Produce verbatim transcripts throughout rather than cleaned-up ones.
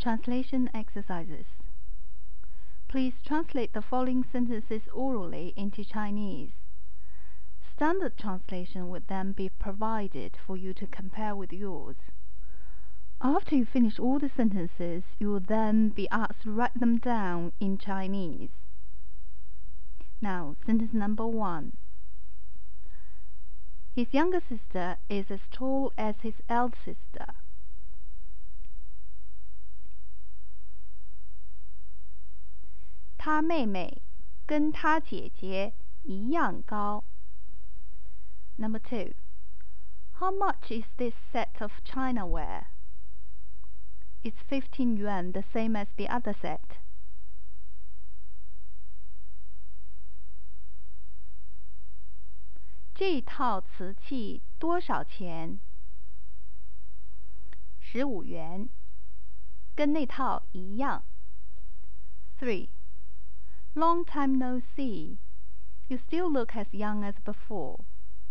Translation exercises. Please translate the following sentences orally into Chinese. Standard translation would then be provided for you to compare with yours. After you finish all the sentences, you will then be asked to write them down in Chinese. Now, sentence number one. His younger sister is as tall as his elder sister. 他妹妹跟他姐姐一样高。Number two. How much is this set of chinaware? It's fifteen yuan, the same as the other set. 这套瓷器多少钱？十五元，跟那套一样。Three. Long time no see. You still look as young as before.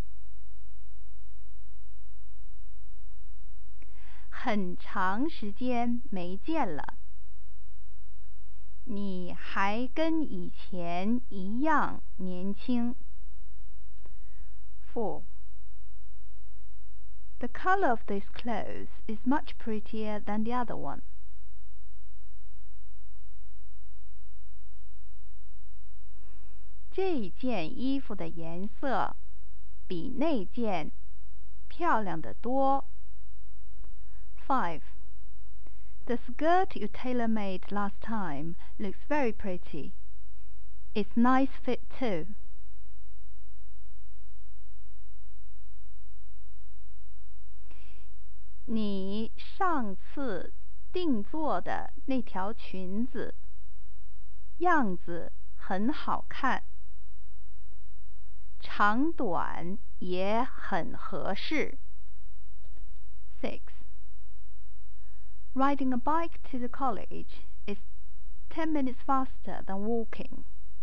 很长时间没见了，你还跟以前一样年轻。Four. The color of this clothes is much prettier than the other one. 这件衣服的颜色比那件漂亮得多。Five. The skirt you tailor-made last time looks very pretty. It's nice fit too. 你上次定做的那条裙子样子很好看，长短也很合适。Six. Riding a bike to the college is ten minutes faster than walking.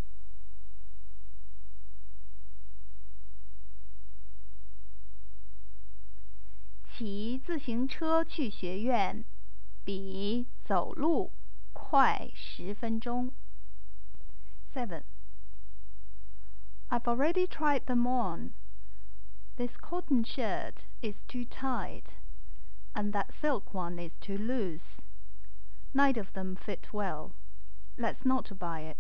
骑自行车去学院比走路快十分钟。Seven. I've already tried them on. This cotton shirt is too tight, and that silk one is too loose. Neither of them fit well. Let's not buy it.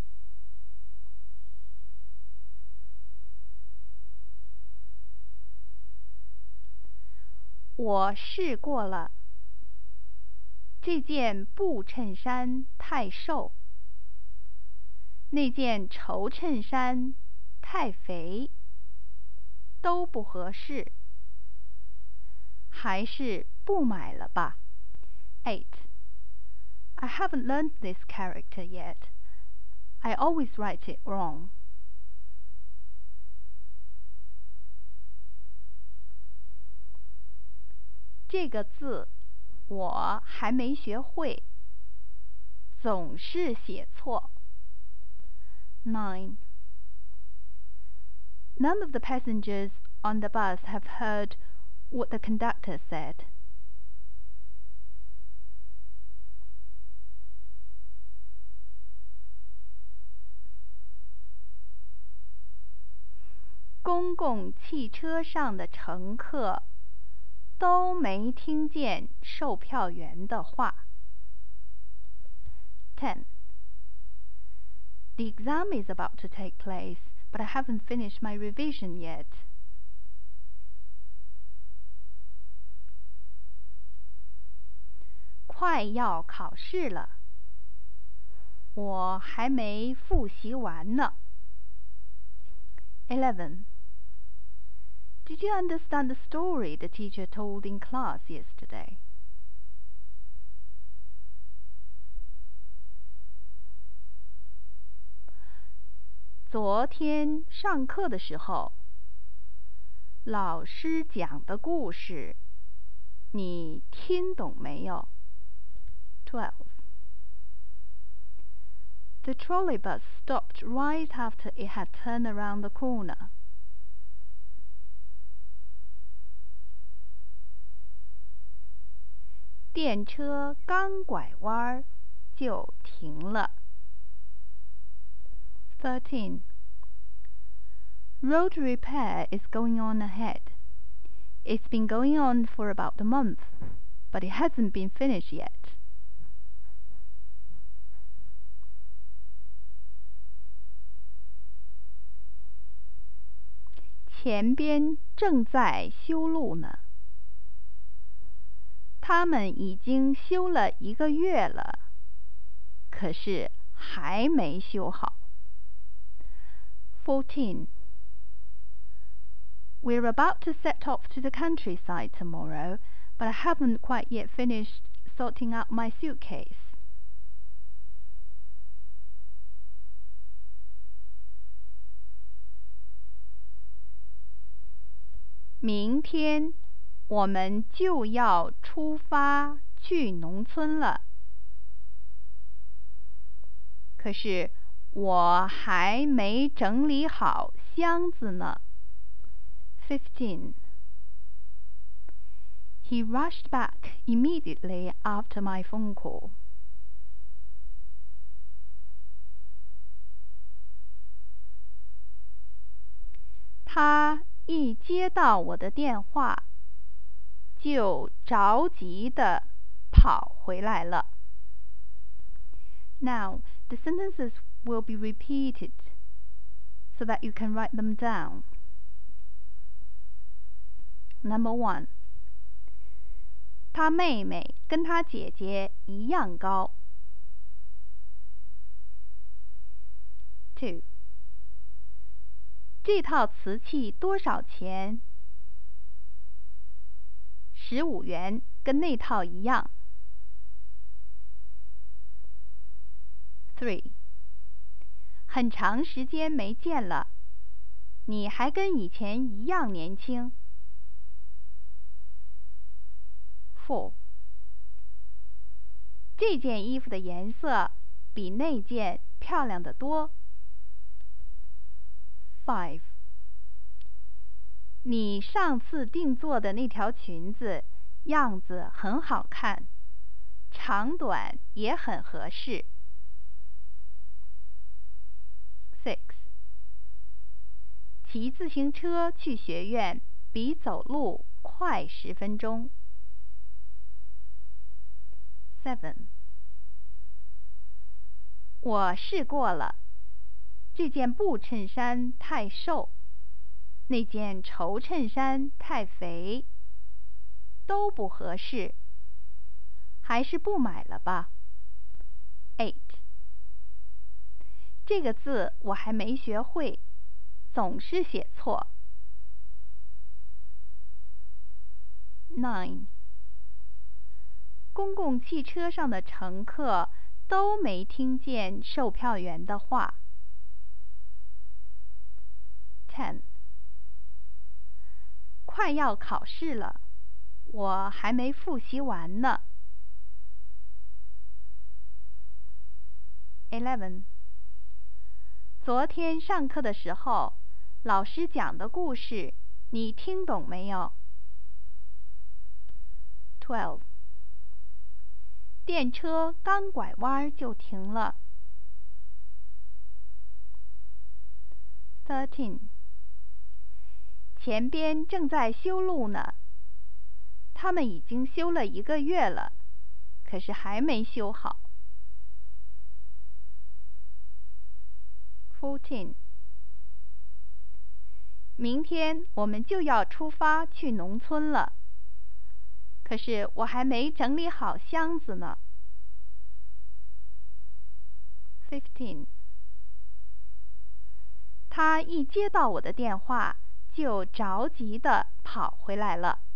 我试过了，这件布衬衫太瘦，那件绸衬衫太肥，都不合适，还是不买了吧。Eight. I haven't learned this character yet. I always write it wrong. 这个字我还没学会，总是写错。Nine. None of the passengers on the bus have heard what the conductor said. 公共汽车上的乘客都没听见售票员的话。Ten. The exam is about to take place, but I haven't finished my revision yet. 快要考试了，我还没复习完呢。Eleven. Did you understand the story the teacher told in class yesterday? 昨天上课的时候，老师讲的故事，你听懂没有？ Twelve. The trolley bus stopped right after it had turned around the corner. 电车刚拐弯就停了。thirteen. Road repair is going on ahead. It's been going on for about a month, but it hasn't been finished yet. 前边正在修路呢。他们已经修了一个月了，可是还没修好。fourteen. We're about to set off to the countryside tomorrow, but I haven't quite yet finished sorting out my suitcase. 明天我们就要出发去农村了，可是我还没整理好箱子呢。fifteen. He rushed back immediately after my phone call. 他一接到我的电话，就着急地跑回来了。Now, the sentences will be repeated so that you can write them down. Number one. 他妹妹跟他姐姐一样高。two. 这套瓷器多少钱？十五元，跟那套一样。three. 很长时间没见了，你还跟以前一样年轻。four. 这件衣服的颜色比那件漂亮得多。five. 你上次定做的那条裙子样子很好看，长短也很合适。six. 骑自行车去学院比走路快十分钟。seven. 我试过了，这件布衬衫太瘦，那件绸衬衫太肥，都不合适，还是不买了吧。eight. 这个字我还没学会，总是写错。nine. 公共汽车上的乘客都没听见售票员的话。ten. 快要考试了，我还没复习完呢。eleven. 昨天上课的时候，老师讲的故事，你听懂没有？ twelve. 电车刚拐弯就停了。thirteen. 前边正在修路呢，他们已经修了一个月了，可是还没修好。fourteen. 明天我们就要出发去农村了，可是我还没整理好箱子呢。fifteen. 他一接到我的电话，就着急地跑回来了。